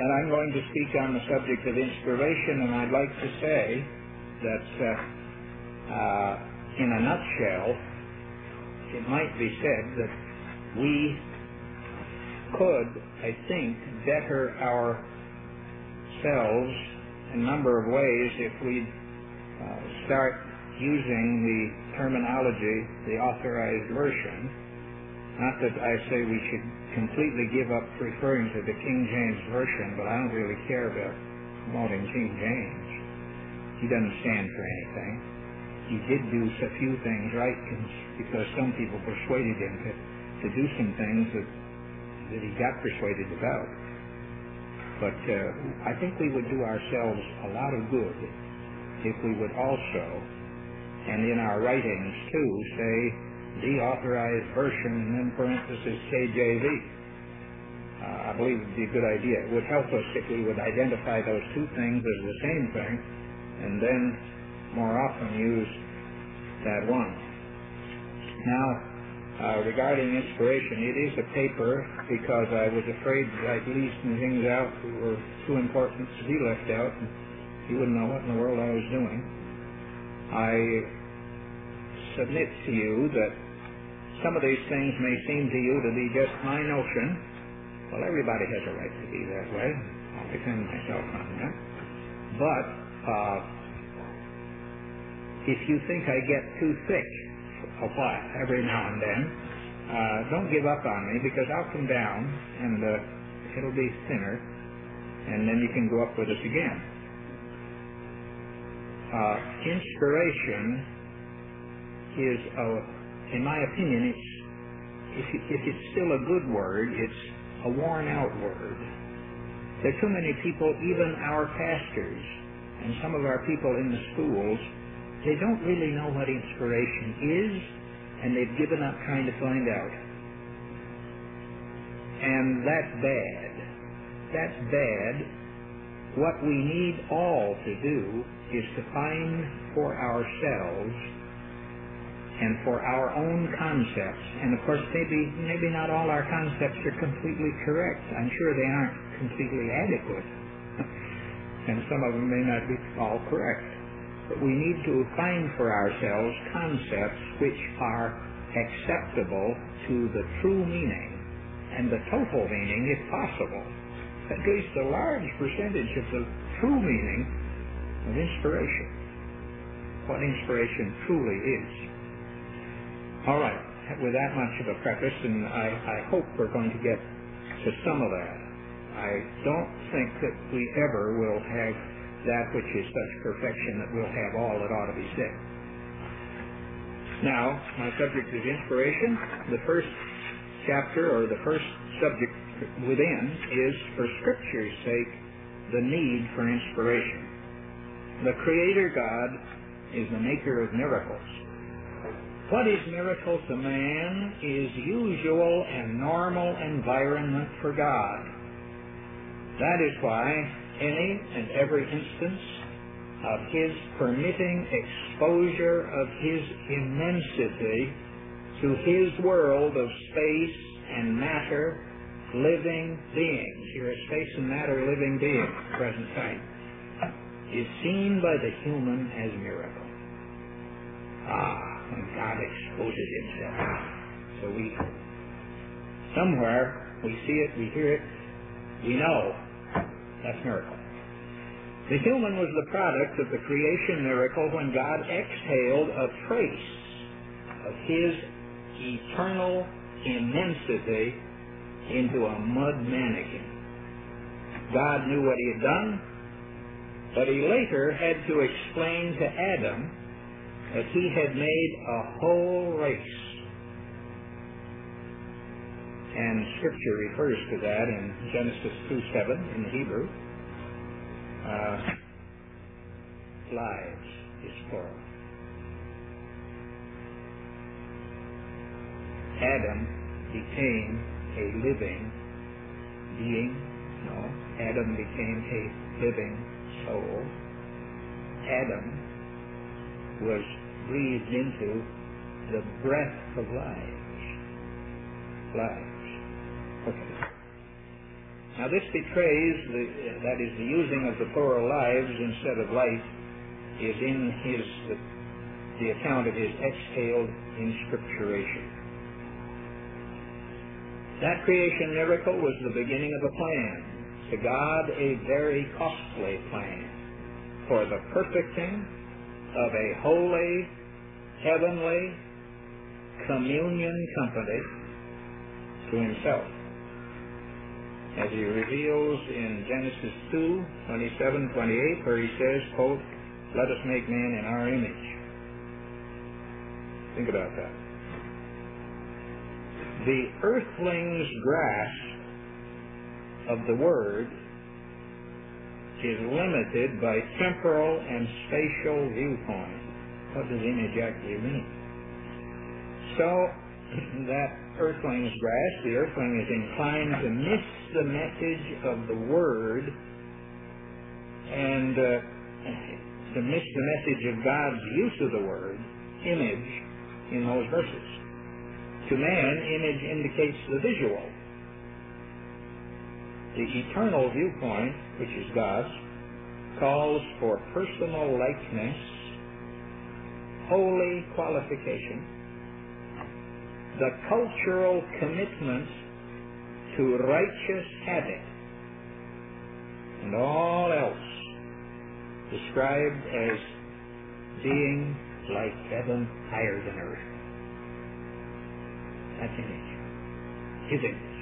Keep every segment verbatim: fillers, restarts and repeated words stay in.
And I'm going to speak on the subject of inspiration, and I'd like to say that uh, uh, in a nutshell, it might be said that we could, I think, better ourselves in a number of ways if we uh, start using the terminology, the authorized version. Not that I say we should completely give up referring to the King James Version, but I don't really care about promoting King James. He doesn't stand for anything. He did do a few things right because some people persuaded him to, to do some things that, that he got persuaded about. But uh, I think we would do ourselves a lot of good if we would also, and in our writings too, say the authorized version and then parenthesis K J V. Uh, I believe it would be a good idea. It would help us if we would identify those two things as the same thing and then more often use that one. Now, uh, regarding inspiration, it is a paper because I was afraid that I'd leave some things out that were too important to be left out, and you wouldn't know what in the world I was doing. I submit to you that some of these things may seem to you to be just my notion. Well, everybody has a right to be that way. I'll defend myself on that. But uh, if you think I get too thick a while, every now and then, uh, don't give up on me, because I'll come down and uh, it'll be thinner, and then you can go up with us again. Uh, inspiration is, a, in my opinion, it's if, it, if it's still a good word, it's a worn-out word. There are too many people, even our pastors and some of our people in the schools, they don't really know what inspiration is, and they've given up trying to find out. And that's bad. That's bad. What we need all to do is to find for ourselves and for our own concepts. And of course, maybe maybe not all our concepts are completely correct. I'm sure they aren't completely adequate. And some of them may not be all correct. But we need to find for ourselves concepts which are acceptable to the true meaning and the total meaning, if possible. At least a large percentage of the true meaning of inspiration. What inspiration truly is. All right, with that much of a preface, and I, I hope we're going to get to some of that. I don't think that we ever will have that which is such perfection that we'll have all that ought to be said. Now, my subject is inspiration. The first chapter, or the first subject within, is, for Scripture's sake, the need for inspiration. The Creator God is the maker of miracles. What is miracle to man is usual and normal environment for God. That is why any and every instance of His permitting exposure of His immensity to His world of space and matter living beings, you're a space and matter living being at the present time, is seen by the human as miracle. Ah, when God exposes Himself. So we, somewhere, we see it, we hear it, we know that's miracle. The human was the product of the creation miracle when God exhaled a trace of His eternal immensity into a mud mannequin. God knew what He had done, but He later had to explain to Adam that He had made a whole race. And Scripture refers to that in Genesis two seven in the Hebrew. Uh, lives is plural. Adam became a living being. No, Adam became a living soul. Adam was breathed into the breath of life. Life. Okay. Now this betrays, the, that is, the using of the plural lives instead of life is in his, the, the account of his exhaled inscripturation. That creation miracle was the beginning of a plan, to God a very costly plan, for the perfecting of a holy, heavenly communion company to himself, as he reveals in Genesis two, twenty-seven, twenty-eight, where he says, quote, "Let us make man in our image." Think about that. The earthling's grasp of the Word is limited by temporal and spatial viewpoint. What does image actually mean? So, that earthling's grasp, the earthling is inclined to miss the message of the Word and uh, to miss the message of God's use of the word, image, in those verses. To man, image indicates the visual. The eternal viewpoint, which is God's, calls for personal likeness, holy qualification, the cultural commitment to righteous habit, and all else described as being like heaven higher than earth. That's image. His image.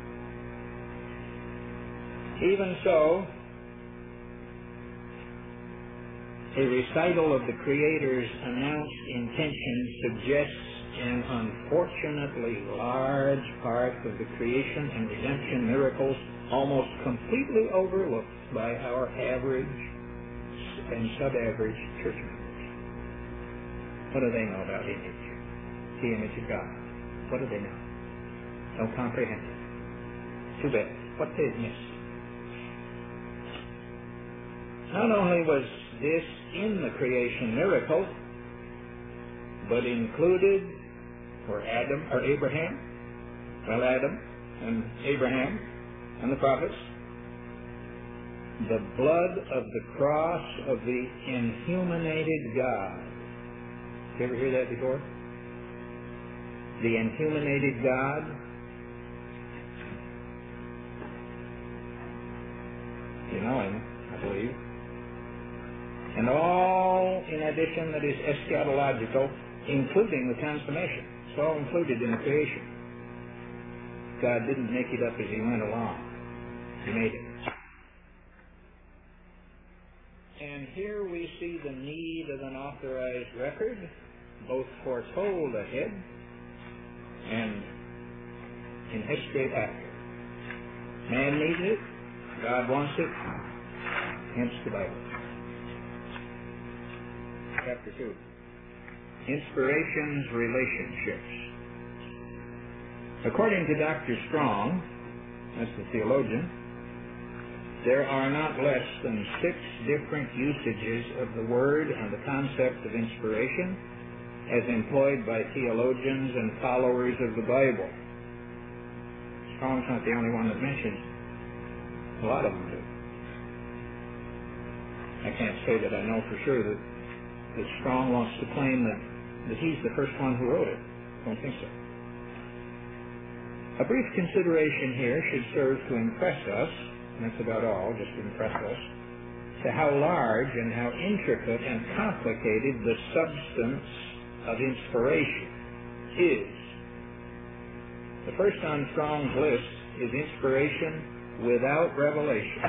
Even so, a recital of the Creator's announced intention suggests an unfortunately large part of the creation and redemption miracles almost completely overlooked by our average and sub-average church members. What do they know about image? The image of God. What do they know? Don't comprehend it. Too bad. What they've missed. Not only was this in the creation miracle, but included were Adam or Abraham, well Adam and Abraham and the prophets, the blood of the cross of the inhuminated God. Did you ever hear that before? The inhuminated God. You know him, I believe. And all in addition that is eschatological, including the consummation. It's all included in the creation. God didn't make it up as he went along. He made it. And here we see the need of an authorized record, both foretold ahead and in history after. Man needs it. God wants it. Hence the Bible. Chapter two. Inspiration's relationships. According to Doctor Strong, that's the theologian, there are not less than six different usages of the word and the concept of inspiration as employed by theologians and followers of the Bible. Strong's not the only one that mentions. A lot of them do. I can't say that I know for sure that, that Strong wants to claim that, that he's the first one who wrote it. I don't think so. A brief consideration here should serve to impress us, and that's about all, just to impress us, to how large and how intricate and complicated the substance of inspiration is. The first on Strong's list is inspiration without revelation,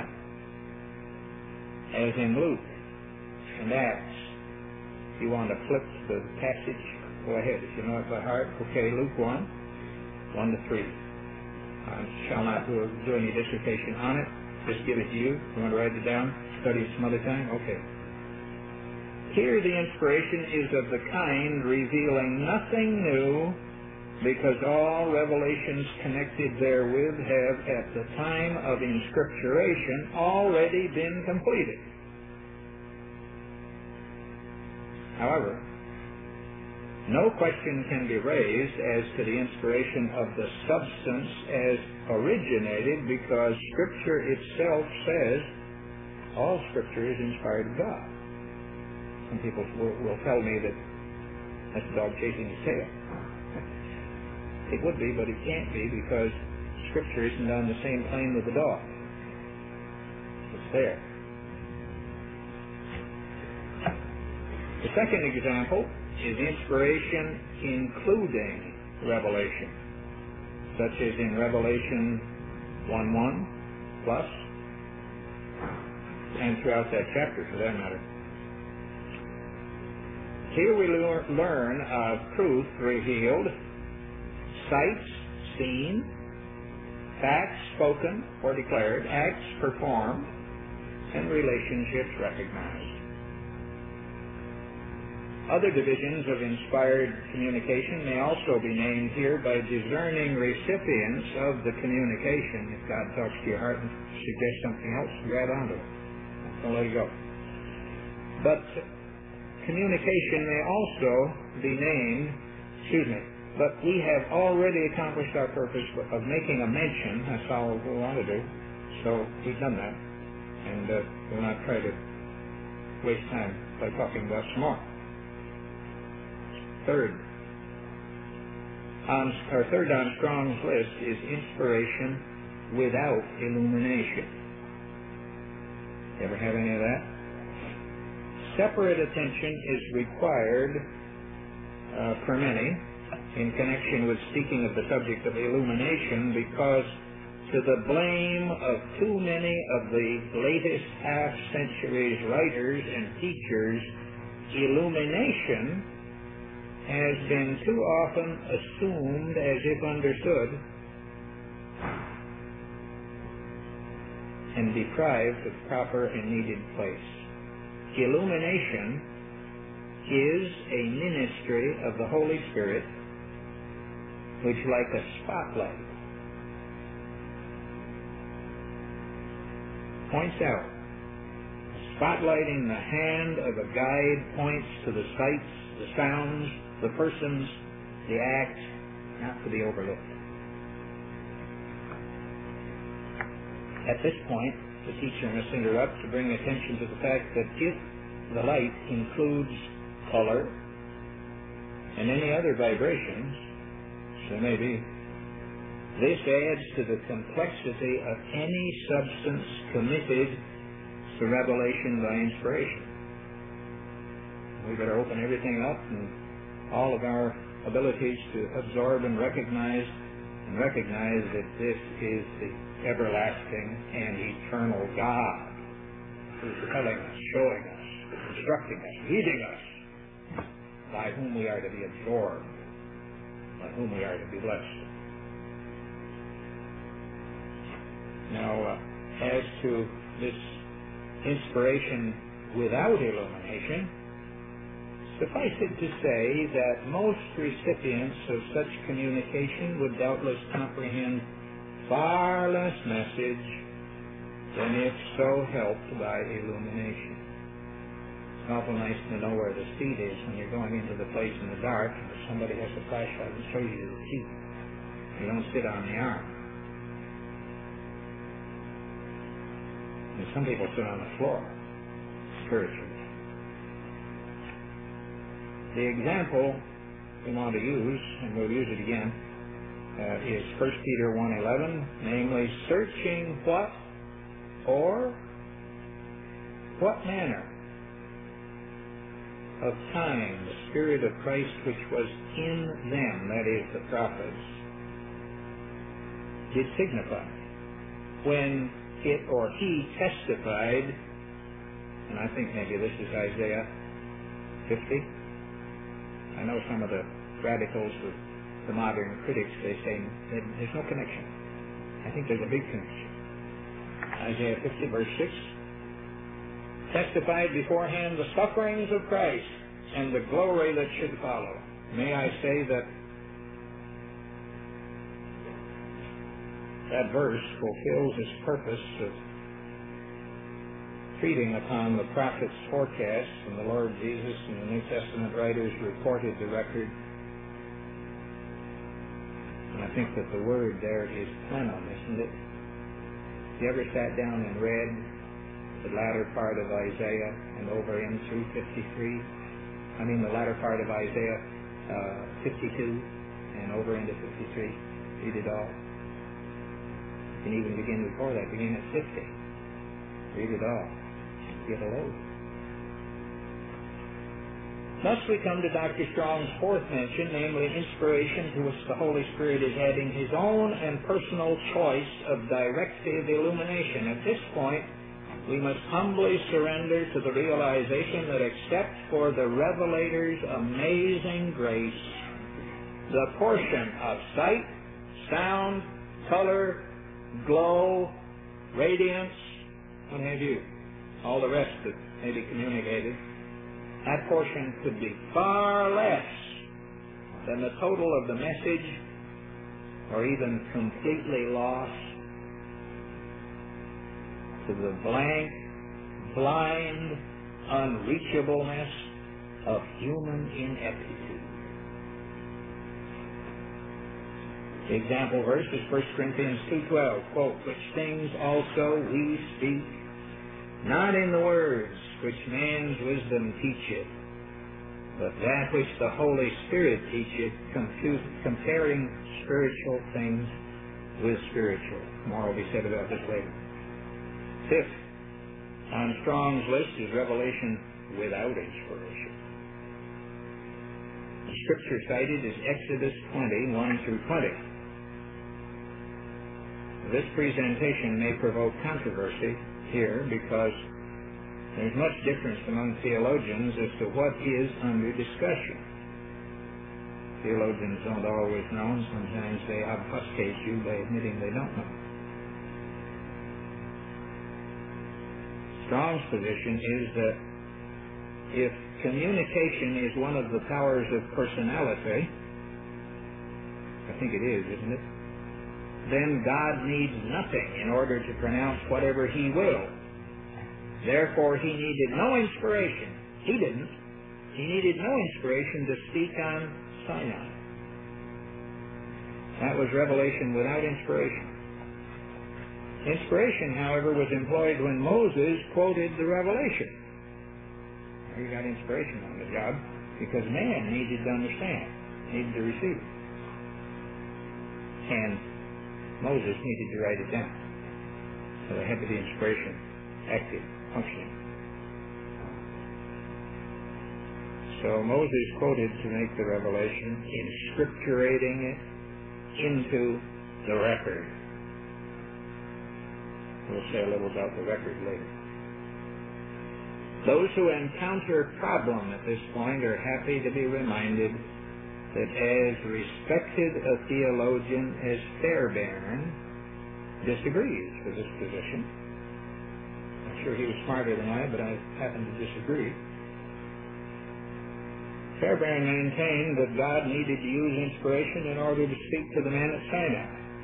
as in Luke and Acts. If you want to flip the passage, go ahead. If you know it by heart, okay, Luke one, one to three. I shall not do, do any dissertation on it. Just give it to you. You want to write it down? Study it some other time? Okay. Here the inspiration is of the kind revealing nothing new, because all revelations connected therewith have at the time of inscripturation already been completed. However, no question can be raised as to the inspiration of the substance as originated because Scripture itself says all Scripture is inspired of God. Some people will, will tell me that that's a dog chasing his tail. It would be, but it can't be, because Scripture isn't on the same plane with the dog. It's there. The second example is inspiration including revelation, such as in Revelation one one plus, and throughout that chapter for that matter. Here we learn of truth revealed, sights seen, facts spoken or declared, acts performed, and relationships recognized. Other divisions of inspired communication may also be named here by discerning recipients of the communication. If God talks to your heart and suggests something else, grab onto it. Don't let it go. But communication may also be named, excuse me, but we have already accomplished our purpose of making a mention. That's all we want to do. So we've done that. And uh, we'll not try to waste time by talking about some more. Third, on, our third on Strong's list is inspiration without illumination. Ever have any of that? Separate attention is required uh, for many in connection with speaking of the subject of illumination, because to the blame of too many of the latest half-centuries writers and teachers, illumination has been too often assumed as if understood and deprived of proper and needed place. Illumination is a ministry of the Holy Spirit which, like a spotlight, points out. A spotlight in the hand of a guide points to the sights, the sounds, the persons, the acts, not to be overlooked. At this point, the teacher must interrupt to bring attention to the fact that if the light includes color and any other vibrations, there may be, this adds to the complexity of any substance committed to revelation by inspiration. We better open everything up, and all of our abilities to absorb and recognize and recognize that this is the everlasting and eternal God who's telling us, showing us, instructing us, leading us, by whom we are to be absorbed, by whom we are to be blessed. Now, uh, as to this inspiration without illumination, suffice it to say that most recipients of such communication would doubtless comprehend far less message than if so helped by illumination. It's awful nice to know where the seat is when you're going into the place in the dark, and if somebody has a flashlight and shows you the seat. You don't sit on the arm. And some people sit on the floor, spiritually. The example we want to use, and we'll use it again, uh, is First Peter one eleven, namely, searching what or what manner of time the Spirit of Christ which was in them, that is, the prophets, did signify, when it or he testified, and I think maybe this is Isaiah fifty. I know some of the radicals, the, the modern critics, they say that there's no connection. I think there's a big connection. Isaiah fifty, verse six, testified beforehand the sufferings of Christ and the glory that should follow. May I say that that verse fulfills its purpose of feeding upon the prophet's forecasts, and the Lord Jesus and the New Testament writers reported the record. And I think that the word there is plenum, isn't it? You ever sat down and read the latter part of Isaiah and over in through fifty-three? I mean the latter part of Isaiah uh, fifty-two and over into fifty-three. Read it all. You can even begin before that. Begin at fifty. Read it all. Get a load. Thus we come to Doctor Strong's fourth mention, namely inspiration, to which the Holy Spirit is adding His own and personal choice of directive illumination. At this point, we must humbly surrender to the realization that except for the Revelator's amazing grace, the portion of sight, sound, color, glow, radiance, what have you, all the rest that may be communicated, that portion could be far less than the total of the message, or even completely lost to the blank, blind, unreachableness of human ineptitude. The example verse is First Corinthians two twelve, quote, which things also we speak, not in the words which man's wisdom teacheth, but that which the Holy Spirit teacheth, compute, comparing spiritual things with spiritual. More will be said about this later. Fifth, on Strong's list is revelation without inspiration. The scripture cited is Exodus twenty, one through twenty. This presentation may provoke controversy here because there's much difference among theologians as to what is under discussion. Theologians don't always know, and sometimes they obfuscate you by admitting they don't know. Strong's position is that if communication is one of the powers of personality, I think it is, isn't it? Then God needs nothing in order to pronounce whatever He will. Therefore, He needed no inspiration. He didn't. He needed no inspiration to speak on Sinai. That was revelation without inspiration. Inspiration, however, was employed when Moses quoted the revelation. He got inspiration on the job because man needed to understand, needed to receive it. And Moses needed to write it down. So there had to be inspiration active, functioning. So Moses quoted to make the revelation, inscripturating it into the record. We'll say a little about the record later. Those who encounter problem at this point are happy to be reminded that as respected a theologian as Fairbairn disagrees with this position. I'm sure he was smarter than I, but I happen to disagree. Fairbairn maintained that God needed to use inspiration in order to speak to the man at Sinai.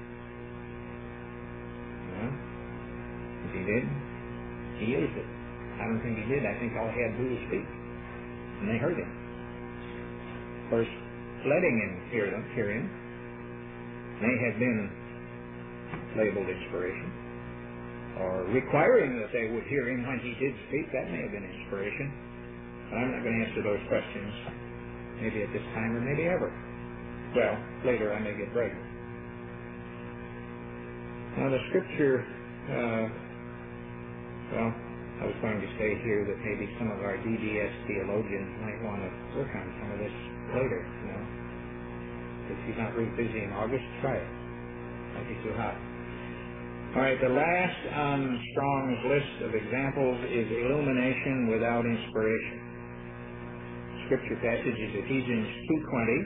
Well, if he did, he used it. I don't think he did. I think all he had to do was speak. And they heard him. Of course, letting him hear them, hear him may have been labeled inspiration. Or requiring that they would hear him when he did speak, that may have been inspiration. But I'm not going to answer those questions, maybe at this time or maybe ever. Well, later I may get brighter. Now the scripture, uh, well, I was going to say here that maybe some of our D D S theologians might want to work on some of this later, you know. If he's not really busy in August, try it. Might be too hot. All right, the last on Strong's list of examples is illumination without inspiration. Scripture passage is Ephesians two twenty,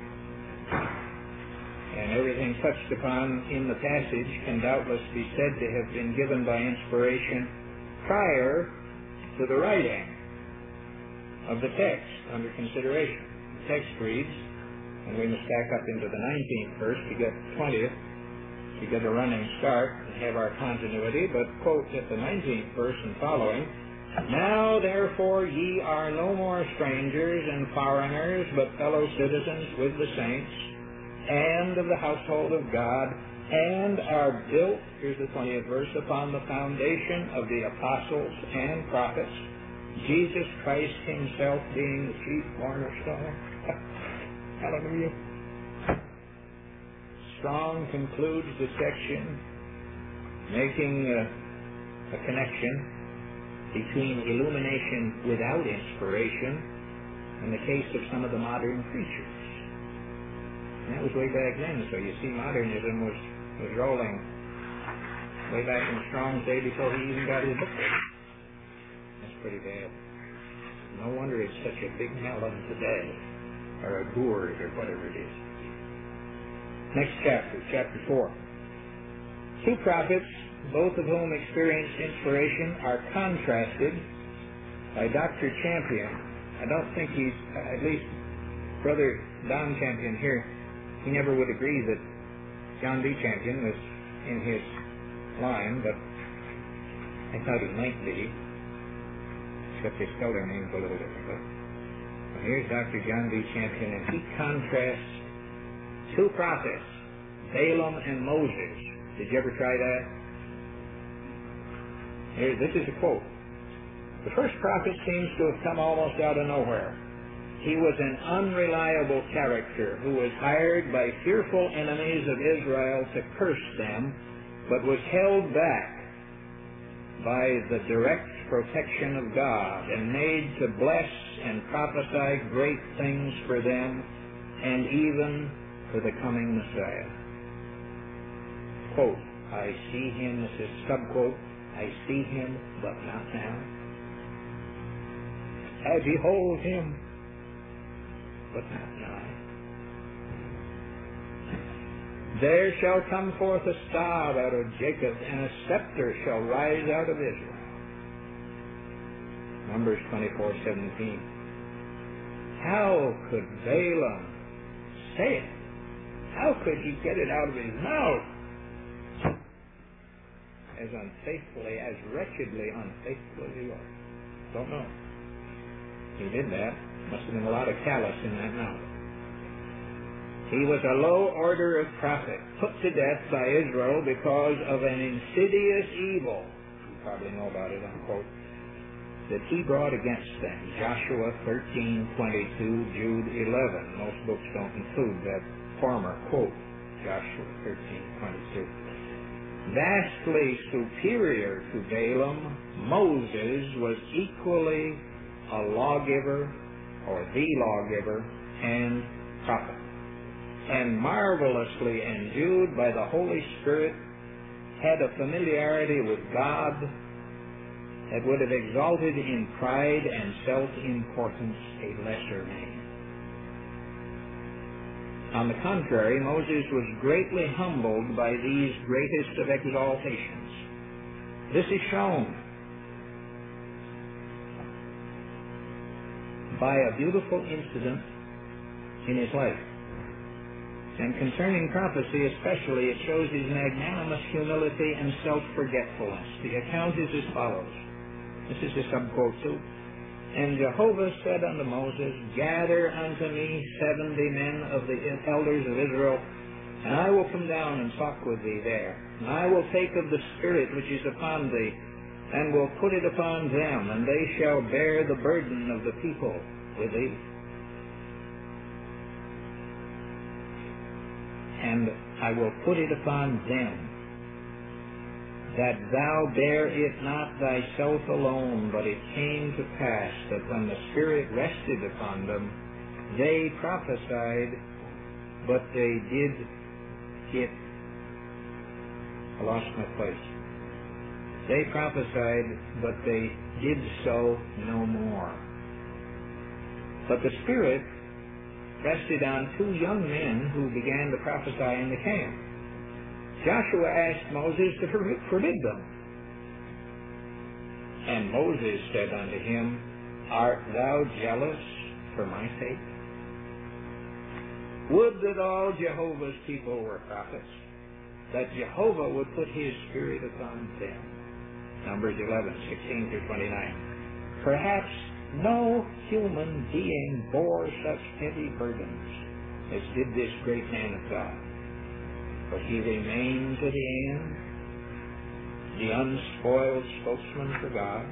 and everything touched upon in the passage can doubtless be said to have been given by inspiration prior to the writing of the text under consideration. The text reads, and we must back up into the nineteenth verse to get twentieth, to get a running start and have our continuity, but quote at the nineteenth verse and following, now therefore ye are no more strangers and foreigners, but fellow citizens with the saints, and of the household of God, and are built, here's the twentieth verse, upon the foundation of the apostles and prophets, Jesus Christ himself being the chief cornerstone. Hallelujah. Strong concludes the section making a, a connection between illumination without inspiration and the case of some of the modern preachers. And that was way back then, so you see modernism was, was rolling way back in Strong's day before he even got his book written. That's pretty bad. No wonder it's such a big melon today, or a gourd, or whatever it is. Next chapter, chapter four. Two prophets, both of whom experienced inspiration, are contrasted by Doctor Champion. I don't think he's, at least Brother Don Champion here, he never would agree that John D. Champion was in his line, but I thought he might be, except his spelling name's a little different. But here's Doctor John D. Champion, and he contrasts two prophets, Balaam and Moses. Did you ever try that? Here, this is a quote. The first prophet seems to have come almost out of nowhere. He was an unreliable character who was hired by fearful enemies of Israel to curse them, but was held back by the direct protection of God and made to bless and prophesy great things for them and even for the coming Messiah. Quote, I see him, this is subquote, I see him, but not now. I behold him, but not now. There shall come forth a star out of Jacob, and a scepter shall rise out of Israel. Numbers twenty-four seventeen. How could Balaam say it? How could he get it out of his mouth? As unfaithfully, as wretchedly unfaithful as he was. Don't know. He did that. Must have been a lot of callous in that mouth. He was a low order of prophet, put to death by Israel because of an insidious evil. You probably know about it, unquote. That he brought against them. Joshua thirteen twenty-two, Jude eleven. Most books don't include that former quote. Joshua thirteen twenty-two. Vastly superior to Balaam, Moses was equally a lawgiver, or the lawgiver, and prophet, and marvelously endued by the Holy Spirit, had a familiarity with God that would have exalted in pride and self-importance a lesser man. On the contrary, Moses was greatly humbled by these greatest of exaltations. This is shown by a beautiful incident in his life. And concerning prophecy especially, it shows his magnanimous humility and self-forgetfulness. The account is as follows. This is a subquote too. And Jehovah said unto Moses, gather unto me seventy men of the elders of Israel, and I will come down and talk with thee there. And I will take of the Spirit which is upon thee, and will put it upon them, and they shall bear the burden of the people with thee. And I will put it upon them, that thou bear it not thyself alone, but it came to pass that when the Spirit rested upon them, they prophesied, but they did it. I lost my place. They prophesied, but they did so no more. But the Spirit rested on two young men who began to prophesy in the camp. Joshua asked Moses to forbid them. And Moses said unto him, art thou jealous for my sake? Would that all Jehovah's people were prophets, that Jehovah would put his Spirit upon them. Numbers eleven, sixteen through twenty-nine. Perhaps no human being bore such heavy burdens as did this great man of God. But he remained to the end, the unspoiled spokesman for God,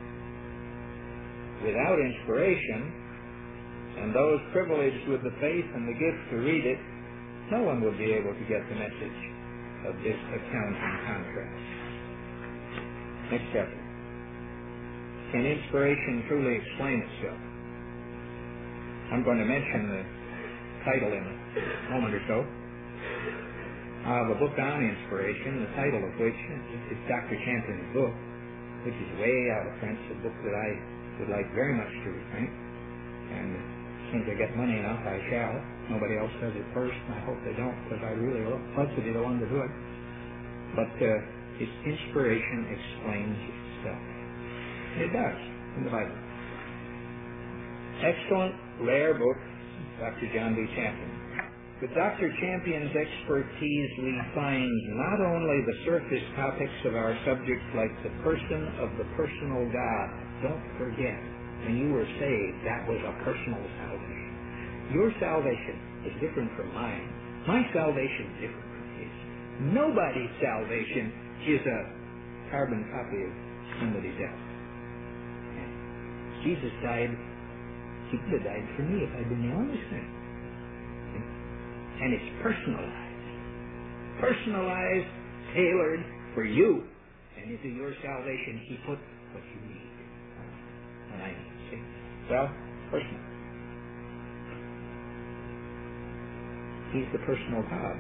without inspiration, and those privileged with the faith and the gift to read it, no one would be able to get the message of this account and contrast. Next chapter. Can inspiration truly explain itself? I'm going to mention the title in a moment or so of a book on inspiration, the title of which is Doctor Champion's book, which is way out of print, a book that I would like very much to reprint. And as soon as I get money enough, I shall. Nobody else does it first, and I hope they don't, because I really love to be the one to do it. But uh, its inspiration explains itself. It does, in the Bible. Excellent, rare book, Doctor John B. Champion. With Doctor Champion's expertise, we find not only the surface topics of our subject, like the person of the personal God. Don't forget, when you were saved, that was a personal salvation. Your salvation is different from mine. My salvation is different from his. Nobody's salvation is a carbon copy of somebody's else. Jesus died, he could have died for me if I'd been the only sinner. And it's personalized. Personalized, tailored for you. And into your salvation, he put what you need. And I see. Well, personal. He's the personal God.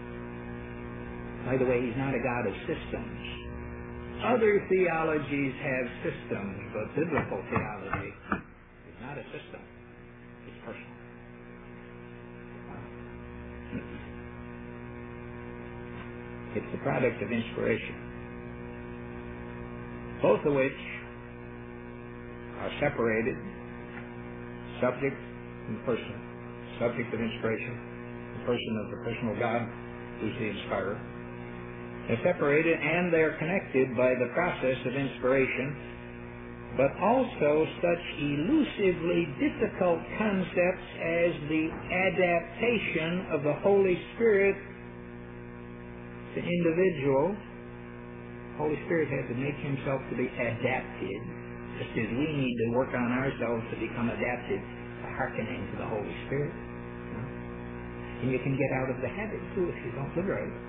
By the way, he's not a God of systems. Other theologies have systems, but biblical theology is not a system. It's personal. It's the product of inspiration, both of which are separated, subject and person. Subject of inspiration, the person of the personal God, who's the inspirer. They're separated and they're connected by the process of inspiration, but also such elusively difficult concepts as the adaptation of the Holy Spirit to individual. Holy Spirit had to make himself to be adapted, just as we need to work on ourselves to become adapted to hearkening to the Holy Spirit. And you can get out of the habit too if you don't liberate it.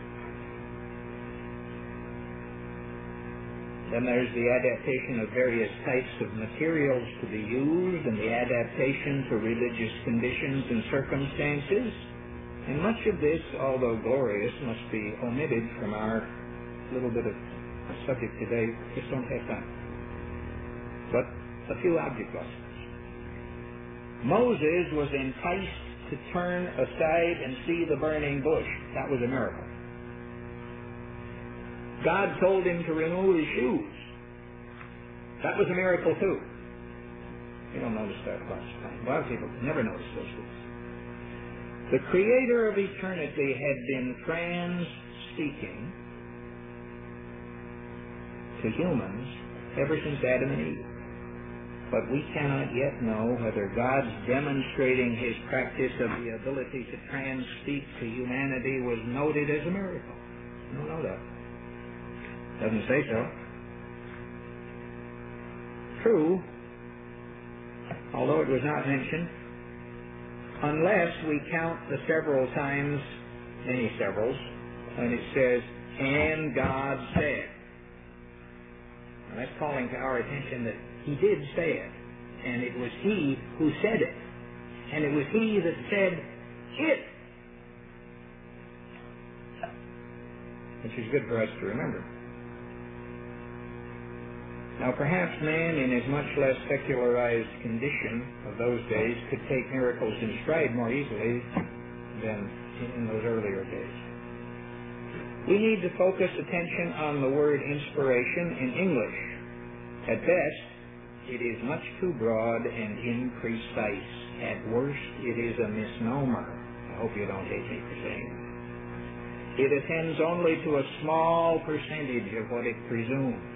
Then there's the adaptation of various types of materials to be used, and the adaptation to religious conditions and circumstances. And much of this, although glorious, must be omitted from our little bit of subject today. Just don't have time. But a few object lessons. Moses was enticed to turn aside and see the burning bush. That was a miracle. God told him to remove his shoes. That was a miracle too. You don't notice that across time. A lot of people never notice those things. The Creator of eternity had been trans-speaking to humans ever since Adam and Eve. But we cannot yet know whether God's demonstrating his practice of the ability to trans-speak to humanity was noted as a miracle. We don't know that. Doesn't say so. True, although it was not mentioned, unless we count the several times, many severals, when it says, and God said. Now that's calling to our attention that he did say it, and it was he who said it, and it was he that said it, which is good for us to remember. Now perhaps man, in his much less secularized condition of those days, could take miracles in stride more easily than in those earlier days. We need to focus attention on the word inspiration in English. At best, it is much too broad and imprecise. At worst, it is a misnomer. I hope you don't hate me for saying that. It attends only to a small percentage of what it presumes.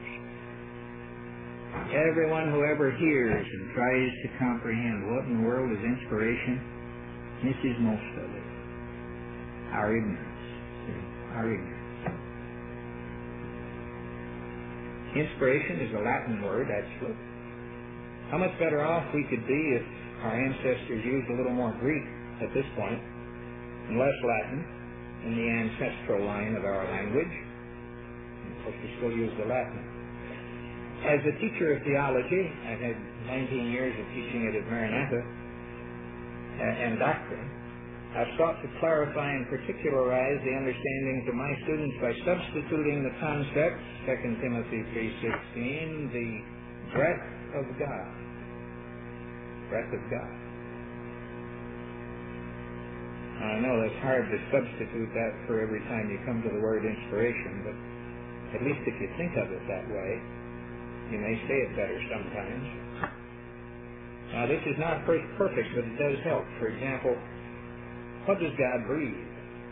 Everyone who ever hears and tries to comprehend what in the world is inspiration This is most of it. Our ignorance. Our ignorance. Inspiration is a Latin word, actually. How much better off we could be if our ancestors used a little more Greek at this point, and less Latin in the ancestral line of our language. And of course, we still use the Latin. As a teacher of theology, I've had nineteen years of teaching it at Maranatha, uh, and doctrine. I've sought to clarify and particularize the understandings of my students by substituting the concept, Second Timothy three sixteen, the breath of God. Breath of God. Now, I know that's hard to substitute that for every time you come to the word inspiration, but at least if you think of it that way, you may say it better sometimes. Now, this is not perfect, but it does help. For example, what does God breathe?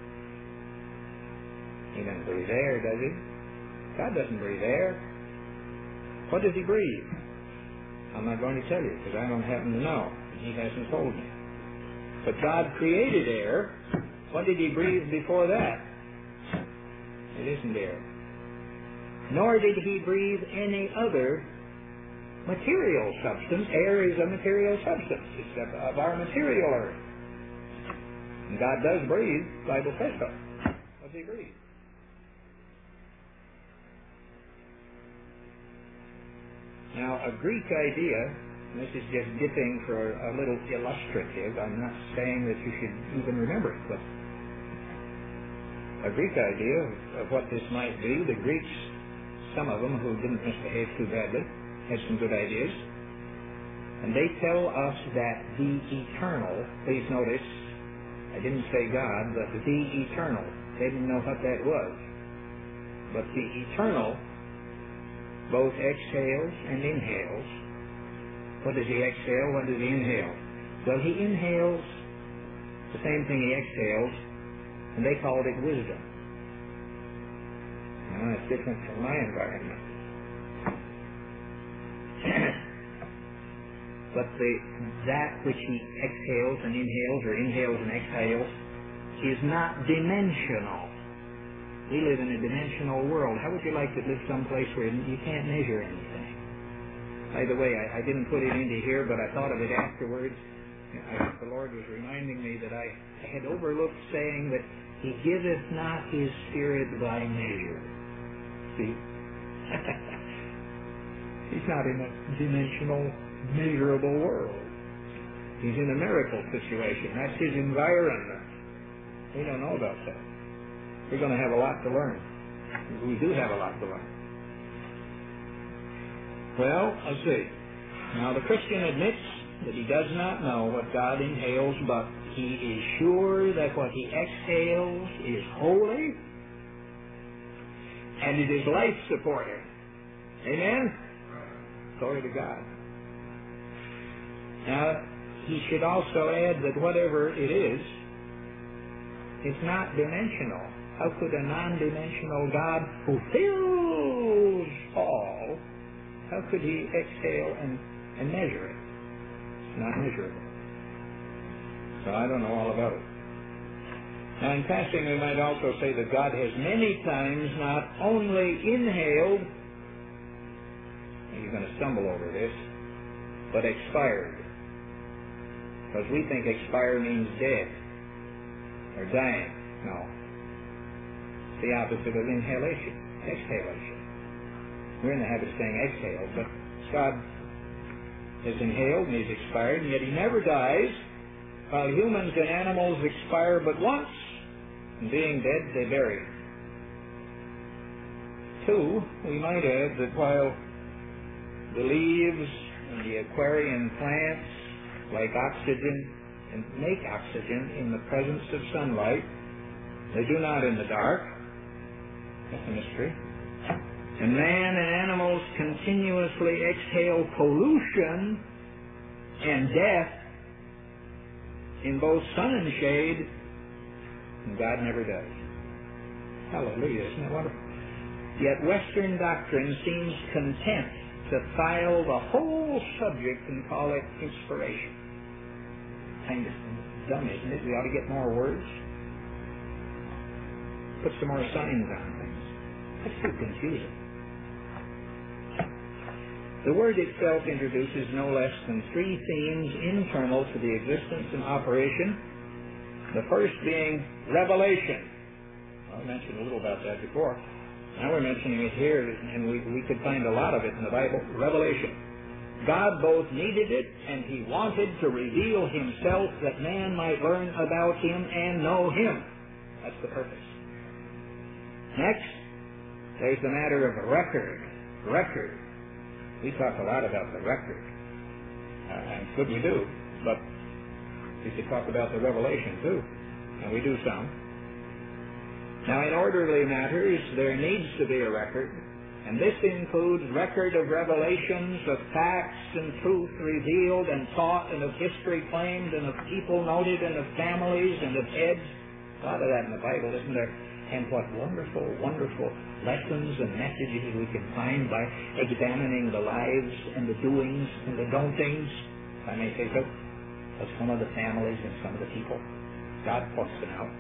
He doesn't breathe air, does he? God doesn't breathe air. What does he breathe? I'm not going to tell you because I don't happen to know. He hasn't told me. But God created air. What did he breathe before that? It isn't air. Nor did he breathe any other material substance. Air is a material substance. It's of our material earth. And God does breathe, the Bible says so. What does he breathe? Now, a Greek idea, and this is just dipping for a, a little illustrative, I'm not saying that you should even remember it, but a Greek idea of, of what this might be, the Greeks, some of them who didn't misbehave too badly, had some good ideas, and they tell us that the eternal, please notice, I didn't say God, but the eternal. They didn't know what that was. But the eternal both exhales and inhales. What does he exhale? What does he inhale? Well, he inhales the same thing he exhales, and they called it wisdom. Now, that's different from my environment. But the, that which he exhales and inhales, or inhales and exhales, is not dimensional. We live in a dimensional world. How would you like to live someplace where you can't measure anything? By the way, I, I didn't put it into here, but I thought of it afterwards. I, the Lord was reminding me that I had overlooked saying that he giveth not his Spirit by measure. See? He's not in a dimensional, measurable world. He's in a miracle situation. That's his environment. We don't know about that. We're going to have a lot to learn. We do have a lot to learn. Well, let's see. Now, the Christian admits that he does not know what God inhales, but he is sure that what he exhales is holy and it is life-supporting. Amen? Glory to God. Now, he should also add that whatever it is, it's not dimensional. How could a non-dimensional God who fills all, how could he exhale and, and measure it? It's not measurable. So I don't know all about it. Now, in passing, we might also say that God has many times not only inhaled, and you're going to stumble over this, but expired. Because we think expire means dead or dying. No. It's the opposite of inhalation, exhalation. We're in the habit of saying exhale, but God has inhaled and he's expired, and yet he never dies, while humans and animals expire but once, and being dead, they bury. Two, we might add that while the leaves and the aquarian plants, like oxygen, and make oxygen in the presence of sunlight, they do not in the dark. That's a mystery. And man and animals continuously exhale pollution and death in both sun and shade, and God never does. Hallelujah, isn't that wonderful? Yet Western doctrine seems content to file the whole subject and call it inspiration. Kind of dumb, isn't it? We ought to get more words. Put some more signs on things. That's too confusing. The word itself introduces no less than three themes internal to the existence and operation. The first being revelation. Well, I mentioned a little about that before. Now we're mentioning it here, and we, we could find a lot of it in the Bible. Revelation. God both needed it, and He wanted to reveal Himself that man might learn about Him and know Him. That's the purpose. Next, there's the matter of record. Record. We talk a lot about the record. Uh, and it's good we do, but we should talk about the revelation too. And we do some. Now, in orderly matters, there needs to be a record. And this includes record of revelations, of facts and truth revealed and taught, and of history claimed, and of people noted, and of families, and of heads. A lot of that in the Bible, isn't there? And what wonderful, wonderful lessons and messages we can find by examining the lives and the doings and the don'tings, if I may say so, of some of the families and some of the people. God points them out.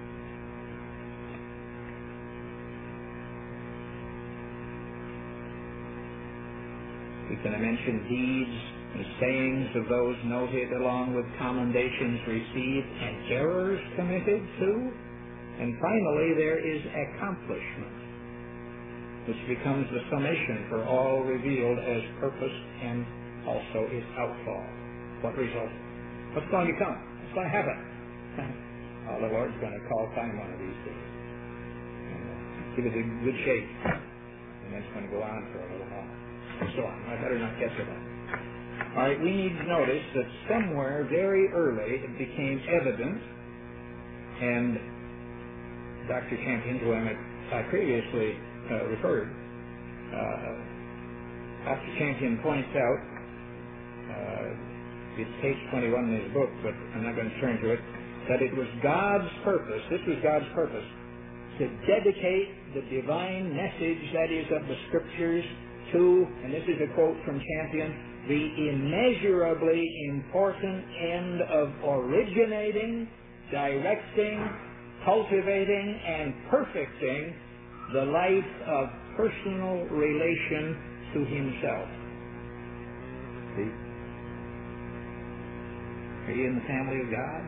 We can mention deeds and sayings of those noted, along with commendations received and errors committed too. And finally, there is accomplishment, which becomes the summation for all revealed as purpose and also its outfall. What result? What's going to come? What's going to happen? Oh, the Lord's going to call time one of these days. And, uh, give it a good shape. And then it's going to go on for a little while. And so on. I better not get to that. All right, we need to notice that somewhere very early it became evident, and Doctor Champion, to whom I previously uh, referred, uh, Doctor Champion points out, uh, it's page twenty-one in his book, but I'm not going to turn to it, that it was God's purpose, this was God's purpose, to dedicate the divine message that is of the Scriptures to, and this is a quote from Champion, the immeasurably important end of originating, directing, cultivating, and perfecting the life of personal relation to Himself. See? Are you in the family of God?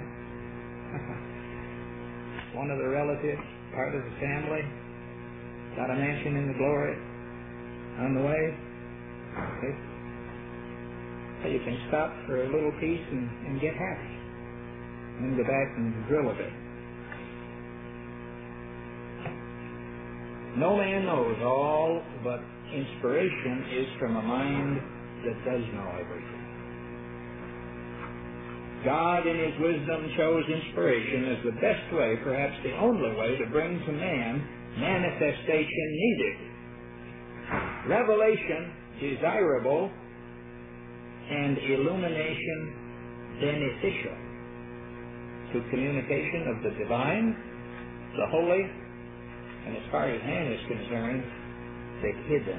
One of the relatives, part of the family, got a mansion in the glory on the way. See? So you can stop for a little piece and, and get happy. And then go back and drill a bit. No man knows all, but inspiration is from a mind that does know everything. God, in His wisdom, chose inspiration as the best way, perhaps the only way, to bring to man manifestation needed. Revelation desirable and illumination beneficial to communication of the divine, the holy, and as far as man is concerned, the hidden.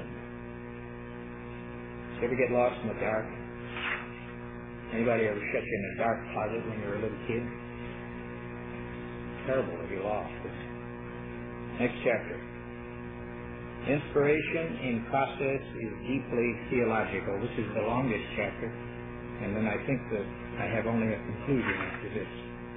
Did you ever get lost in the dark? Anybody ever shut you in a dark closet when you were a little kid? Terrible to be lost. Next chapter. Inspiration in process is deeply theological. This is the longest chapter, and then I think that I have only a conclusion after this.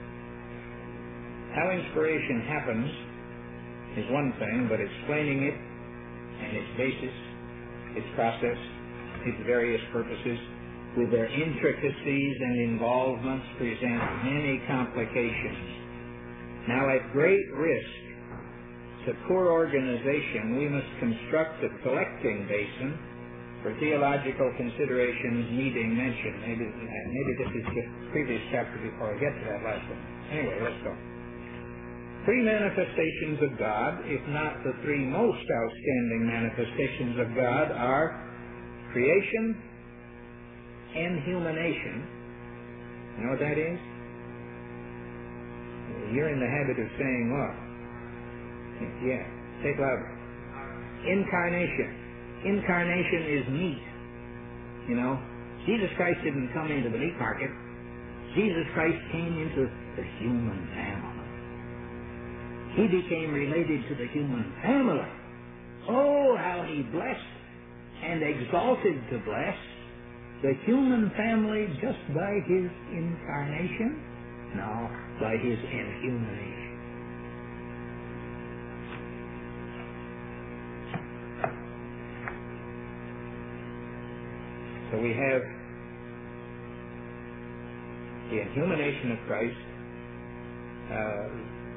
How inspiration happens is one thing, but explaining it and its basis, its process, its various purposes, with their intricacies and involvements, present many complications. Now, at great risk to poor organization, we must construct a collecting basin for theological considerations needing mention. Maybe, maybe this is the previous chapter before I get to that last one. Anyway, let's go. Three manifestations of God, if not the three most outstanding manifestations of God, are creation and humanation. You know what that is? You're in the habit of saying what? Yeah, say it louder. Incarnation. Incarnation is meat. You know, Jesus Christ didn't come into the meat market. Jesus Christ came into the human family. He became related to the human family. Oh, how he blessed and exalted to bless the human family just by his incarnation? No, by his inhumanation. So we have the inhumanation of Christ, uh,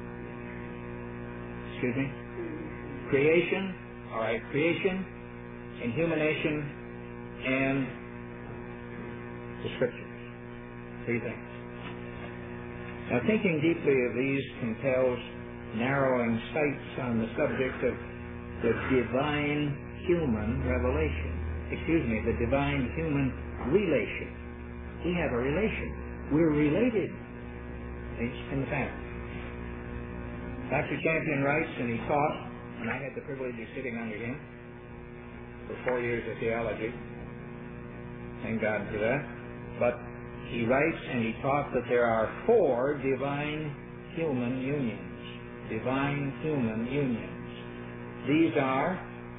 excuse me, creation, all right, creation, inhumanation, and the Scriptures. Three things. Now, thinking deeply of these compels narrowing sights on the subject of the divine human revelation. Excuse me, the divine human relation. We have a relation. We're related in the family. Doctor Champion writes, and he taught, and I had the privilege of sitting under him for four years of theology. Thank God for that. But he writes and he taught that there are four divine human unions. Divine human unions. These are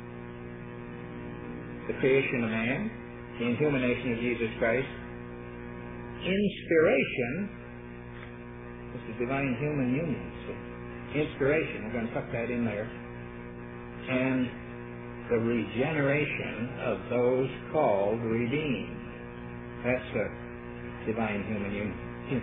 the creation of man, the inhumanation of Jesus Christ, inspiration, this is divine human union, see? Inspiration, we're going to tuck that in there, and the regeneration of those called redeemed. That's a divine human union.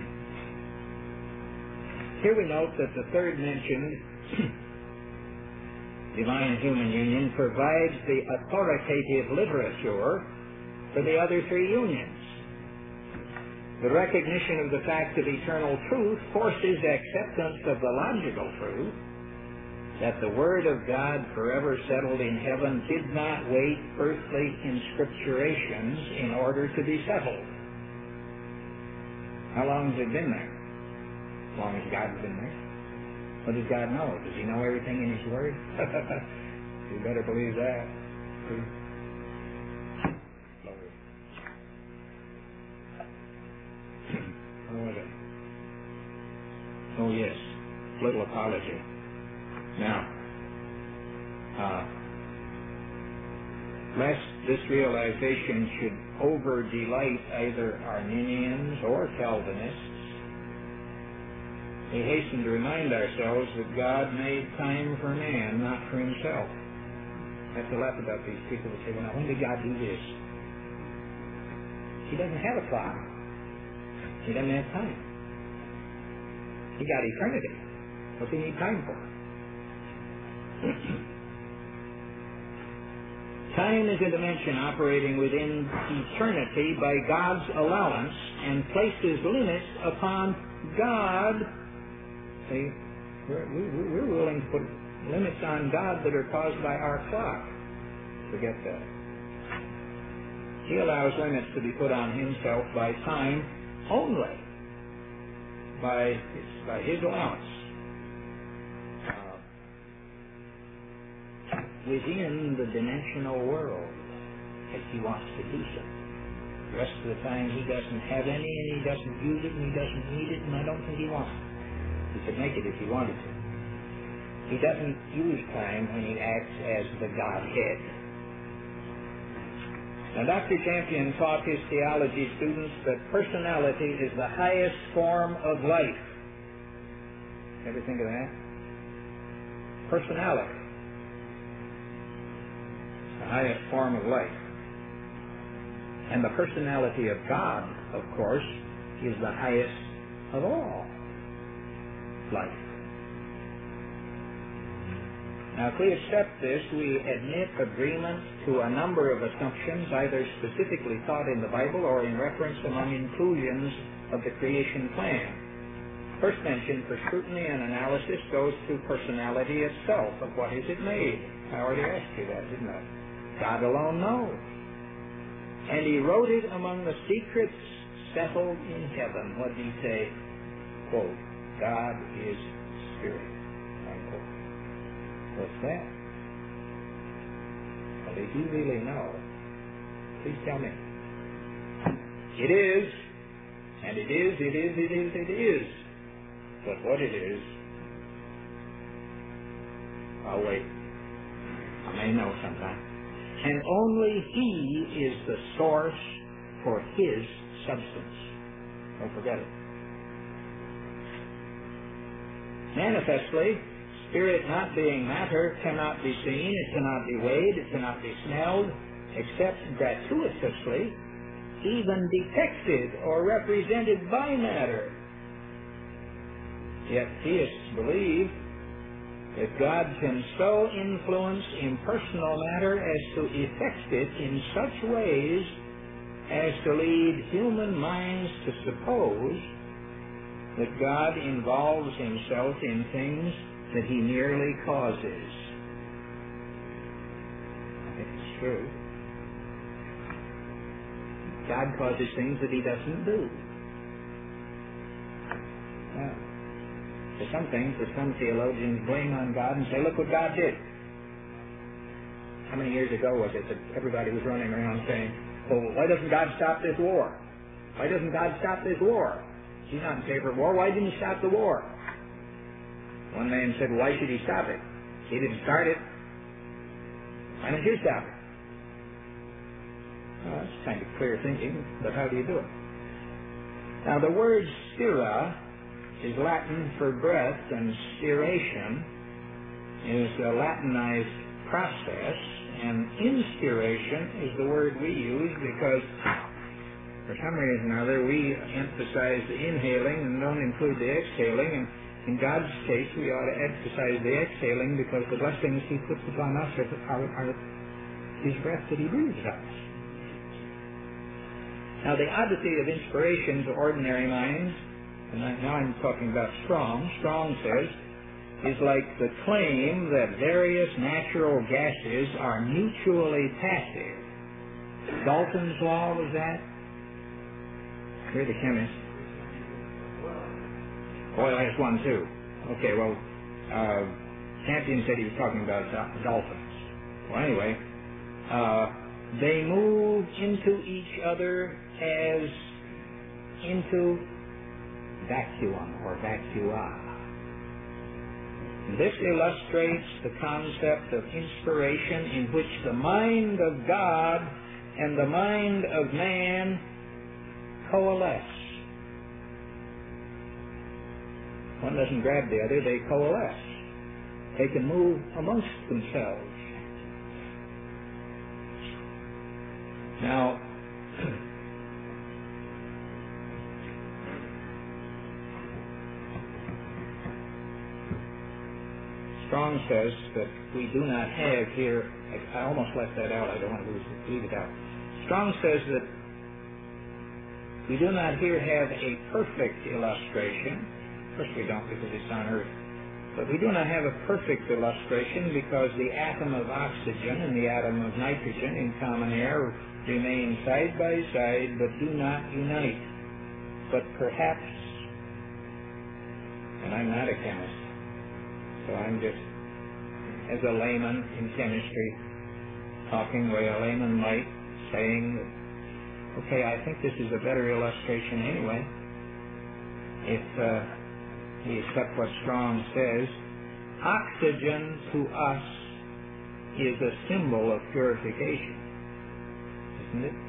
Here we note that the third mentioned divine human union provides the authoritative literature for the other three unions. The recognition of the fact of eternal truth forces acceptance of the logical truth that the Word of God forever settled in heaven did not wait earthly inscripturations in order to be settled. How long has it been there? As long as God's been there. What does God know? Does he know everything in his Word? You better believe that. Oh, yes. Little apology. Now, uh, lest this realization should over-delight either Arminians or Calvinists, we hasten to remind ourselves that God made time for man, not for himself. I have to laugh about these people that say, well, now, when did God do this? He doesn't have a clock. He doesn't have time. He got eternity. What's he need time for? Time is a dimension operating within eternity by God's allowance and places limits upon God. See, we're, we're willing to put limits on God that are caused by our clock. Forget that. He allows limits to be put on himself by time only, by his, by his allowance. Uh, within the dimensional world, if he wants to do so. The rest of the time he doesn't have any, and he doesn't use it, and he doesn't need it, and I don't think he wants it. He could make it if he wanted to. He doesn't use time when he acts as the Godhead. Now, Doctor Champion taught his theology students that personality is the highest form of life. Ever think of that? Personality. The highest form of life. And the personality of God, of course, is the highest of all life. Now, if we accept this, we admit agreement to a number of assumptions, either specifically taught in the Bible or in reference among inclusions of the creation plan. First mention for scrutiny and analysis goes to personality itself. Of what is it made? I already asked you that, didn't I? God alone knows. And he wrote it among the secrets settled in heaven. What did he say? Quote, God is spirit. Unquote. What's that? Well, if you really know, please tell me. It is And it is, it is, it is, it is. But what it is, I'll wait. I may know sometime. And only He is the source for His substance. Don't forget it. Manifestly, spirit not being matter cannot be seen, it cannot be weighed, it cannot be smelled, except gratuitously, even depicted or represented by matter. Yet theists believe that God can so influence impersonal matter as to effect it in such ways as to lead human minds to suppose that God involves Himself in things that He merely causes. I think it's true. God causes things that He doesn't do. Now, for some things, for some theologians blame on God and say, look what God did. How many years ago was it that everybody was running around saying, well, why doesn't God stop this war? Why doesn't God stop this war? He's not in favor of war. Why didn't He stop the war? One man said, why should He stop it? He didn't start it. Why don't you stop it? Well, that's kind of clear thinking, but how do you do it? Now, the word spira is Latin for breath, and spiration is a Latinized process, and inspiration is the word we use because for some reason or other we emphasize the inhaling and don't include the exhaling, and in God's case we ought to emphasize the exhaling because the blessings He puts upon us are, are His breath that He breathes on us. Now, the oddity of inspiration to ordinary minds, and now I'm talking about Strong, Strong says, is like the claim that various natural gases are mutually passive. Dalton's law was that? You're the chemist. Oil has one too. Okay, well, uh, Campion said he was talking about dolphins. Well, anyway, uh, they move into each other as into vacuum or vacua. This illustrates the concept of inspiration in which the mind of God and the mind of man coalesce. One doesn't grab the other, they coalesce. They can move amongst themselves. Now, Strong says that we do not have here, I almost left that out, I don't want to leave it out. Strong says that we do not here have a perfect illustration. Of course we don't because it's on Earth. But we do not have a perfect illustration because the atom of oxygen and the atom of nitrogen in common air remain side by side but do not unite. But perhaps, and I'm not a chemist, so I'm just, as a layman in chemistry, talking the way a layman might, saying that, okay, I think this is a better illustration anyway. If uh, we accept what Strong says, oxygen to us is a symbol of purification, isn't it?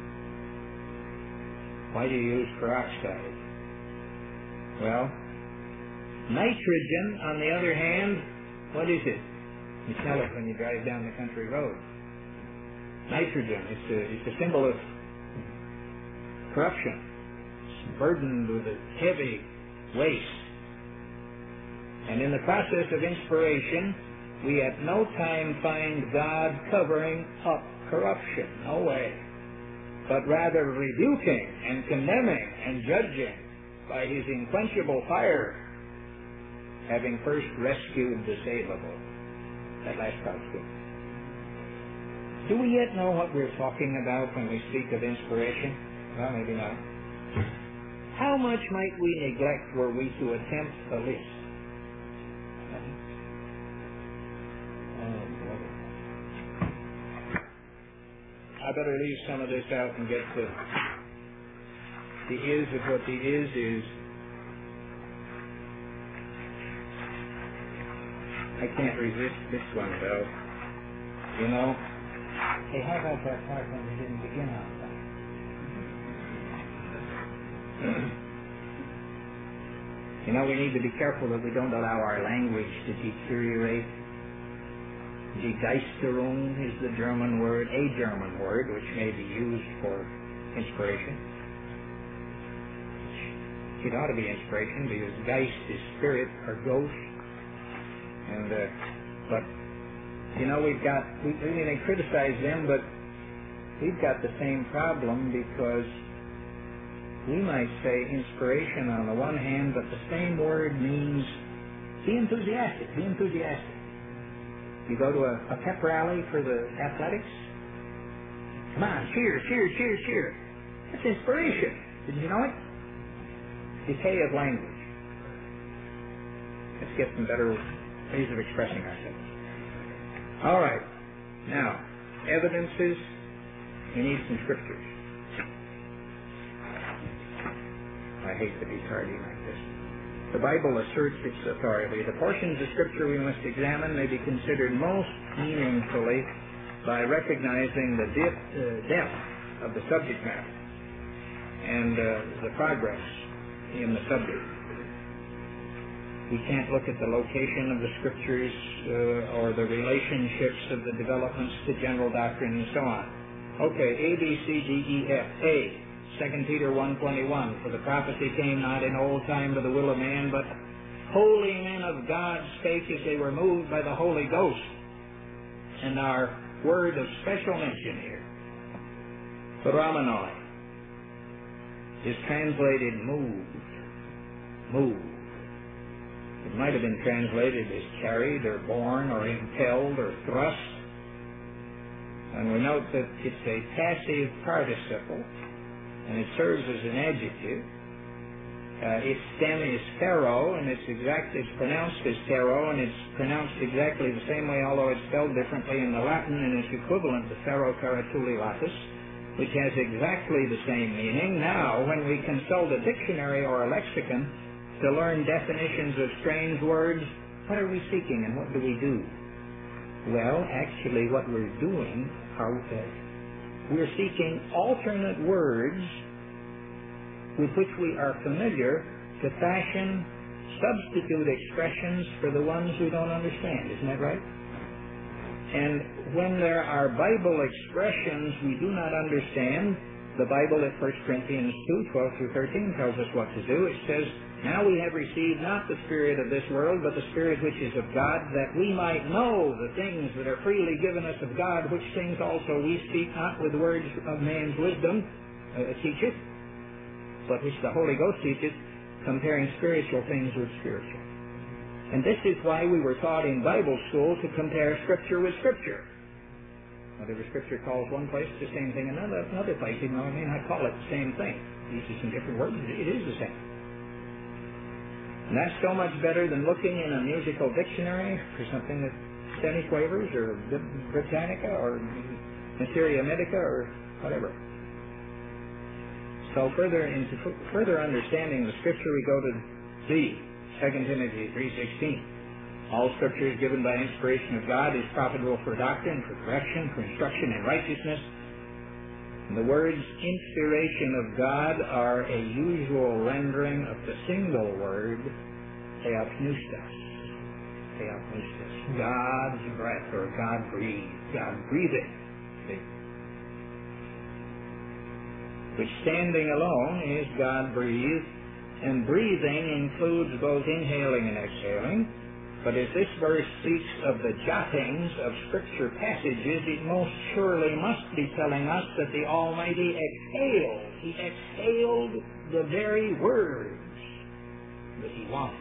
Why do you use peroxide? Well, nitrogen, on the other hand, what is it? You smell it when you drive down the country road. Nitrogen, it's a, it's a symbol of corruption. It's burdened with a heavy waste. And in the process of inspiration, we at no time find God covering up corruption. No way. But rather rebuking and condemning and judging by His unquenchable fire, having first rescued the savable. That last part's good. Do we yet know what we're talking about when we speak of inspiration? Well, maybe not. How much might we neglect were we to attempt a list? I better leave some of this out and get to the is of what the is is. I can't resist this one, though. You know? Hey, how about that part when we didn't begin on that? You know, we need to be careful that we don't allow our language to deteriorate. Begeisterung is the German word, a German word, which may be used for inspiration. It ought to be inspiration because Geist is spirit or ghost. And, uh, but, you know, we've got, we, we may criticize them, but we've got the same problem because we might say inspiration on the one hand, but the same word means be enthusiastic, be enthusiastic. You go to a, a pep rally for the athletics, come on, cheer, cheer, cheer, cheer. That's inspiration. Did you know it? Decay of language. Let's get some better ways of expressing ourselves. All right. Now, evidences. You need some scriptures. I hate to be tardy like this. The Bible asserts its authority. The portions of Scripture we must examine may be considered most meaningfully by recognizing the dip, uh, depth of the subject matter and uh, the progress in the subject. We can't look at the location of the Scriptures uh, or the relationships of the developments to general doctrine and so on. Okay, A, B, C, D, E, F. A. Second Peter one twenty-one, for the prophecy came not in old time by the will of man, but holy men of God spake as they were moved by the Holy Ghost. And our word of special mention here, Ramenoi, is translated moved. Moved. It might have been translated as carried or borne or impelled or thrust. And we note that it's a passive participle, and it serves as an adjective. Uh, its stem is pharaoh, and it's exact. It's pronounced as pharaoh, and it's pronounced exactly the same way, although it's spelled differently in the Latin, and it's equivalent to pharaoh caratulilatus, which has exactly the same meaning. Now, when we consult a dictionary or a lexicon to learn definitions of strange words, what are we seeking, and what do we do? Well, actually, what we're doing are uh, we're seeking alternate words with which we are familiar to fashion substitute expressions for the ones we don't understand. Isn't that right? And when there are Bible expressions we do not understand, the Bible at First Corinthians two, twelve through thirteen tells us what to do. It says, now we have received not the spirit of this world, but the Spirit which is of God, that we might know the things that are freely given us of God, which things also we speak not with words of man's wisdom, uh, teacheth, but which the Holy Ghost teacheth, comparing spiritual things with spiritual. And this is why we were taught in Bible school to compare Scripture with Scripture. Whatever Scripture calls one place, it's the same thing in another, another place, even though I may not call it the same thing. Uses some different words, it is the same. And that's so much better than looking in a musical dictionary for something that Spanish waivers or Britannica or Materia Medica or whatever. So further into further understanding the Scripture, we go to Z, Second Timothy three sixteen. All Scripture is given by inspiration of God, is profitable for doctrine, for correction, for instruction in righteousness. And the words inspiration of God are a usual rendering of the single word theopneustos. Theopneustos. God's breath, or God breathed. God breathing. See? Which standing alone is God breathed, and breathing includes both inhaling and exhaling. But as this verse speaks of the jottings of Scripture passages, it most surely must be telling us that the Almighty exhaled. He exhaled the very words that He wanted.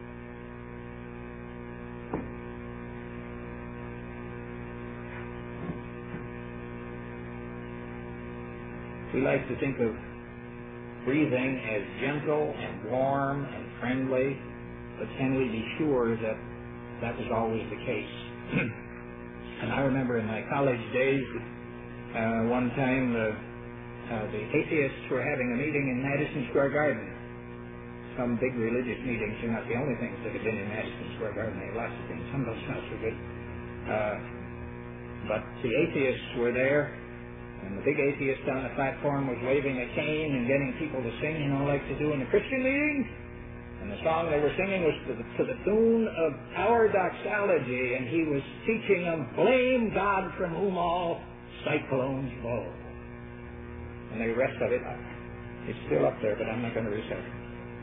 We like to think of breathing as gentle and warm and friendly, but can we be sure that that was always the case? And I remember in my college days, uh, one time the Uh, the atheists were having a meeting in Madison Square Garden. Some big religious meetings are not the only things that have been in Madison Square Garden. They have lots of things. Some of those not so good. Uh, but the atheists were there, and the big atheist on the platform was waving a cane and getting people to sing, you know, like they do in the Christian meetings. And the song they were singing was to the, to the tune of Our Doxology, and he was teaching them, blame God from whom all cyclones blow. And the rest of it, it's still up there, but I'm not going to recite it.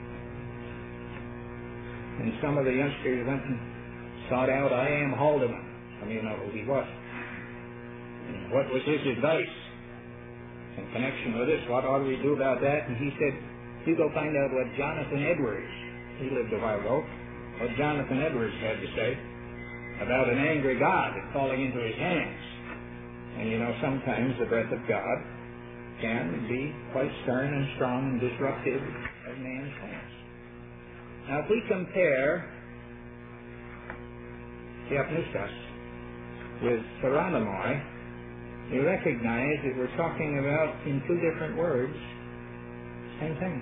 And some of the youngsters went and sought out I am Haldeman. Some of you know who he was. And what was his advice in connection with this? What ought we do about that? And he said, you go find out what Jonathan Edwards, he lived a while ago, what Jonathan Edwards had to say about an angry God and falling into his hands. And you know, sometimes the breath of God can be quite stern and strong and disruptive of man's hands. Now, if we compare Theopneustos with Theonomoi, you recognize that we're talking about, in two different words, same thing.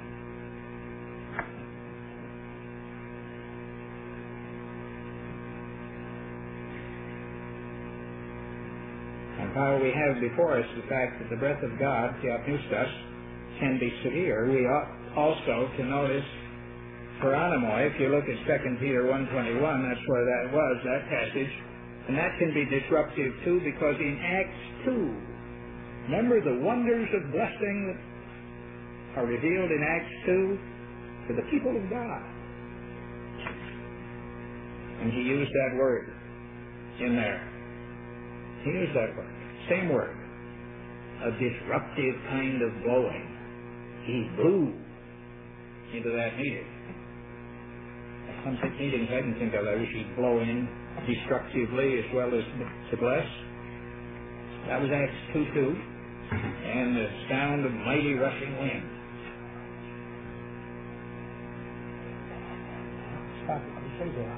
And while we have before us the fact that the breath of God, Theopneustos, can be severe, we ought also to notice Theonomoi. If you look at Second Peter one twenty-one, that's where that was, that passage. And that can be disruptive too, because in Acts two, remember the wonders of blessing that are revealed in Acts two to the people of God. And he used that word in there. He used that word. Same word. A disruptive kind of blowing. He blew into that meeting. Some meetings I can think of, I wish he'd blow in destructively as well as to bless. That was Acts two two, and the sound of mighty rushing wind. Stop it. Say that.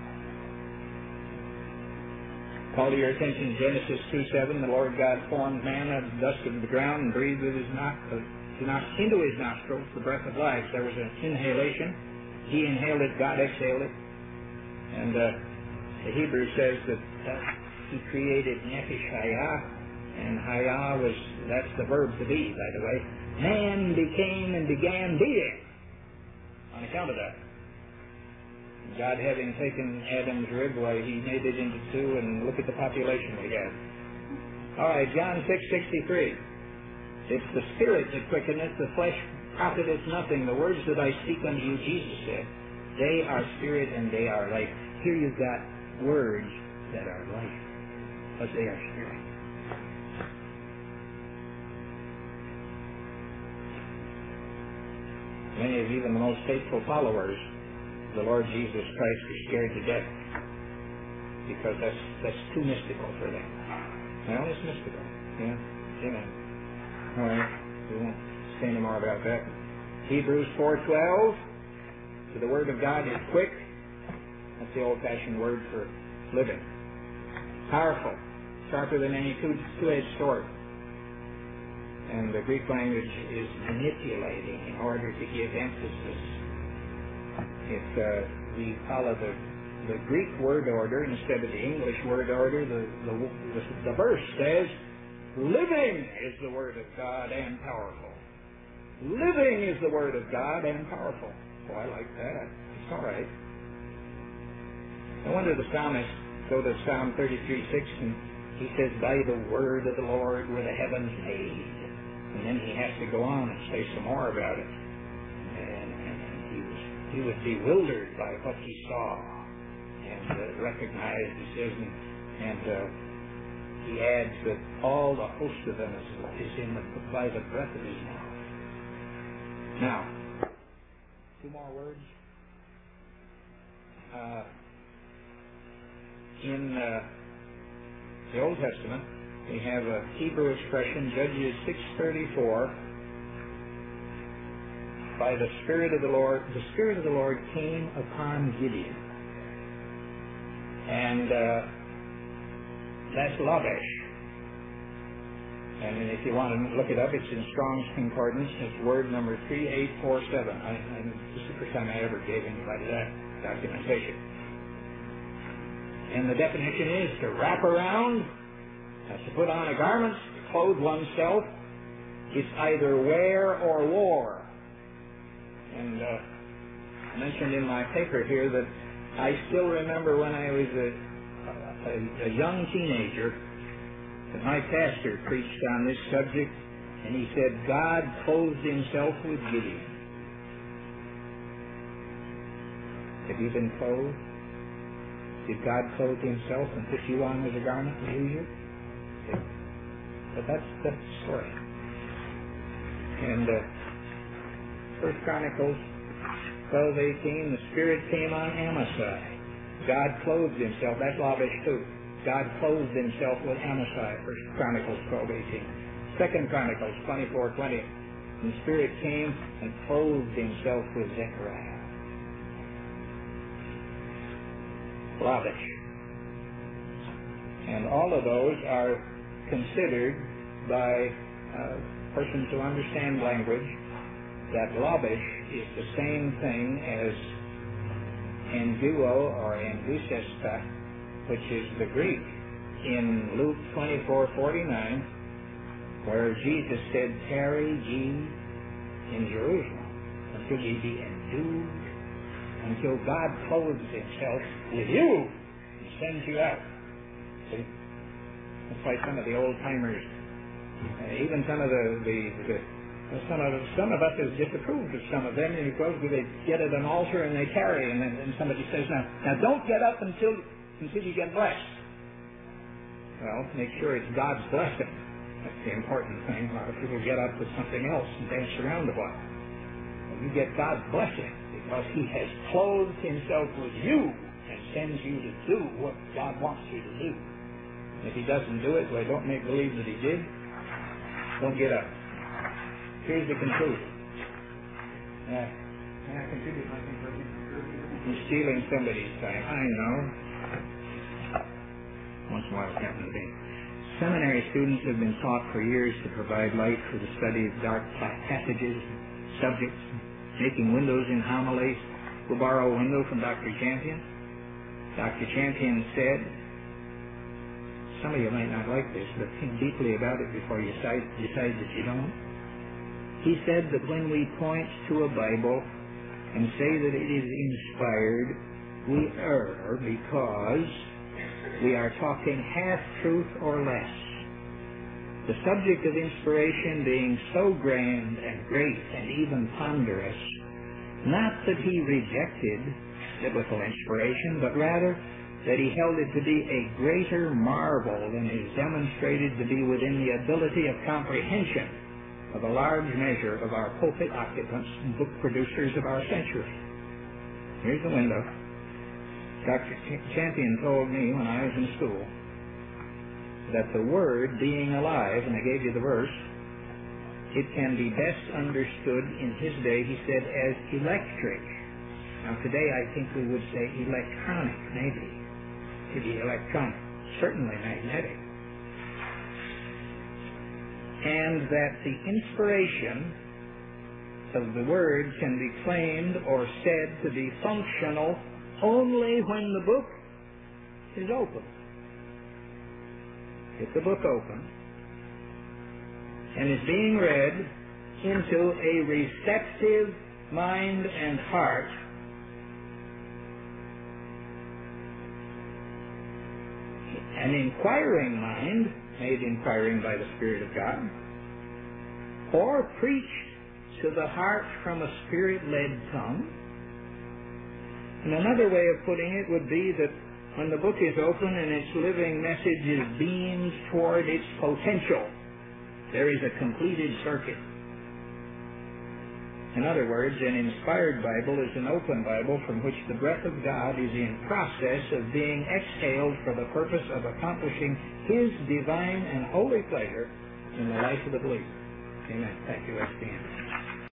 Call to your attention Genesis two seven. The Lord God formed man out of the dust of the ground and breathed with his nostrils, into his nostrils the breath of life. There was an inhalation. He inhaled it, God exhaled it. And uh, the Hebrew says that uh, he created Nefesh Hayah, and Hayah was, that's the verb to be, by the way. Man became and began being on account of that. God having taken Adam's rib, why he made it into two, and look at the population we have. All right, John six sixty-three. It's the Spirit that quickeneth, the flesh profiteth nothing. The words that I speak unto you, Jesus said, they are spirit and they are life. Here you've got words that are life, because they are spirit. Many of even the most faithful followers of the Lord Jesus Christ are scared to death, because that's that's too mystical for them. Well, it's mystical. Yeah. Amen. All right. We won't say any more about that. Hebrews four twelve. So the Word of God is quick. That's the old-fashioned word for living. Powerful. Sharper than any two, two-edged sword. And the Greek language is manipulating in order to give emphasis. If uh, we follow the, the Greek word order instead of the English word order, the, the, the, the verse says, living is the Word of God and powerful. Living is the Word of God and powerful. Oh, I like that. It's all right. No wonder the psalmist go to Psalm thirty-three six, and he says, by the word of the Lord were the heavens made. And then he has to go on and say some more about it. And, and he, was, he was bewildered by what he saw and uh, recognized, he says, and, and uh, he adds that all the host of them is, is in the, by the breath of his mouth. Now, two more words. Uh, in uh, the Old Testament, we have a Hebrew expression, Judges six thirty-four. By the Spirit of the Lord, the Spirit of the Lord came upon Gideon. And uh, that's Lavesh. And if you want to look it up, it's in Strong's Concordance. It's word number three eight four seven. I, I, this is the first time I ever gave anybody that documentation. And the definition is to wrap around, uh, to put on a garment, to clothe oneself. It's either wear or wore. And uh, I mentioned in my paper here that I still remember when I was a, a, a young teenager, that my pastor preached on this subject, and he said, God clothed himself with Gideon. Have you been clothed? Did God clothe himself and put you on with a garment and use you? But that's, that's the story. And uh, First Chronicles twelve eighteen, the Spirit came on Amasai. God clothed himself. That's lavish too. God clothed himself with Amasai. First Chronicles twelve eighteen. Second Chronicles twenty-four twenty. And the Spirit came and clothed himself with Zechariah. Lavish. And all of those are considered by uh, persons who understand language that lavish is the same thing as enduo or endusesta, which is the Greek in Luke twenty-four forty-nine, where Jesus said, tarry ye in Jerusalem until ye be endued, until God clothes himself with you and sends you out. See? That's why some of the old-timers, uh, even some of the, the, the some of some of us have disapproved of some of them, and because they get at an altar and they tarry, and then and somebody says, now, now don't get up until until you get blessed. Well, make sure it's God's blessing. That's the important thing. A lot of people get up with something else and dance around a while. Well, you get God's blessing because he has clothed himself with you and sends you to do what God wants you to do. And if he doesn't do it, well, don't make believe that he did. Don't get up. Here's the conclusion. Yeah. Can I contribute my conclusion? I'm stealing somebody's time. I know. Once in a while it happens to me. Seminary students have been taught for years to provide light for the study of dark passages, subjects, making windows in homilies. We'll borrow a window from Doctor Champion. Doctor Champion said, some of you might not like this, but think deeply about it before you decide, decide that you don't. He said that when we point to a Bible and say that it is inspired, we err because we are talking half-truth or less. The subject of inspiration being so grand and great and even ponderous, not that he rejected biblical inspiration, but rather that he held it to be a greater marvel than is demonstrated to be within the ability of comprehension of a large measure of our pulpit occupants and book producers of our century. Here's the window. Doctor Champion told me when I was in school that the Word being alive, and I gave you the verse, it can be best understood in his day, he said, as electric. Now today I think we would say electronic, maybe. To be electronic, certainly magnetic. And that the inspiration of the Word can be claimed or said to be functional only when the book is open. Get the book open and is being read into a receptive mind and heart, an inquiring mind made inquiring by the Spirit of God, or preached to the heart from a Spirit-led tongue. And another way of putting it would be that when the book is open and its living message is beamed toward its potential, there is a completed circuit. In other words, an inspired Bible is an open Bible from which the breath of God is in process of being exhaled for the purpose of accomplishing his divine and holy pleasure in the life of the believer. Amen. Thank you. Let's stand.